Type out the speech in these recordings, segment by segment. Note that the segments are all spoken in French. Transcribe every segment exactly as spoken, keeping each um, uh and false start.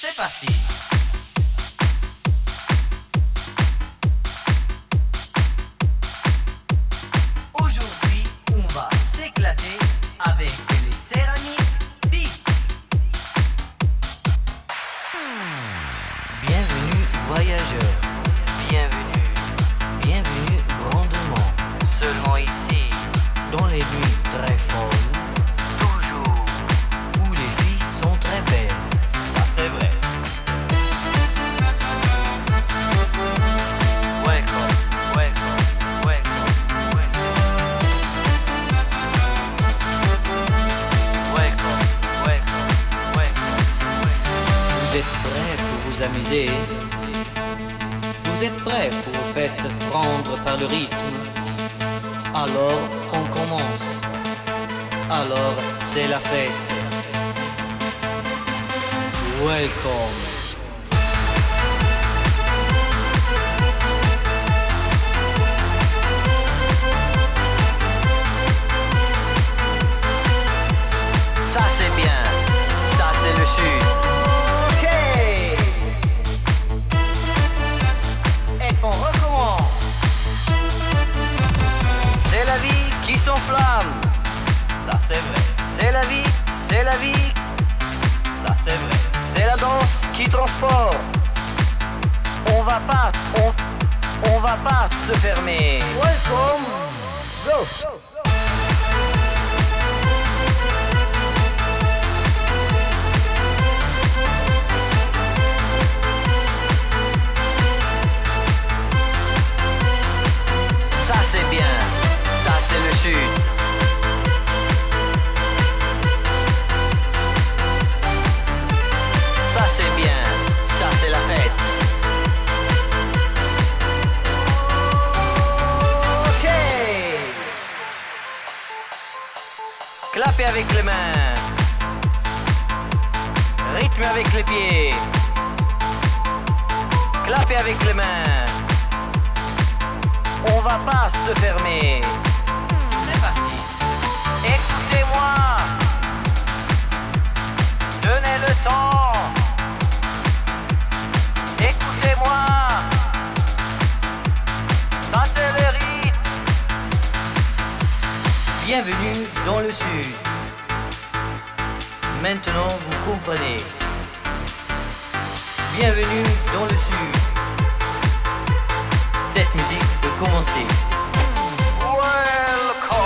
C'est parti. Aujourd'hui, on va s'éclater avec les céramiques Beats. Bienvenue voyageurs, bienvenue, bienvenue grandement. Seulement ici, dans les nuits très folles, toujours, où les filles sont très belles. Ça c'est vrai. Welcome, welcome, welcome, welcome. Welcome, welcome, welcome, welcome. Vous êtes prêts pour vous amuser? Vous êtes prêts pour vous faire prendre par le rythme? Alors on commence. Alors c'est la fête. Welcome. Ça c'est bien. Ça c'est le sud. Ok. Et on recommence. C'est la vie qui s'enflamme. Ça c'est vrai. C'est la vie, c'est la vie. Ça c'est vrai. C'est la danse qui transporte. On va pas, on, on va pas se fermer. Welcome. Go. Ça c'est bien. Ça c'est le sud. Ça c'est bien, ça c'est la fête. Ok. Clapez avec les mains. Rythme avec les pieds. Clapez avec les mains. On va pas se fermer. C'est parti. Écoutez-moi. Donnez le temps. Écoutez-moi. Sentez le rythme. Bienvenue dans le sud. Maintenant vous comprenez. Bienvenue dans le sud. Cette musique peut commencer. Welcome.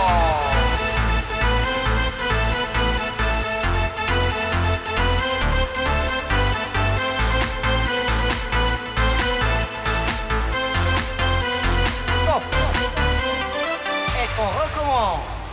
Stop. Et on recommence.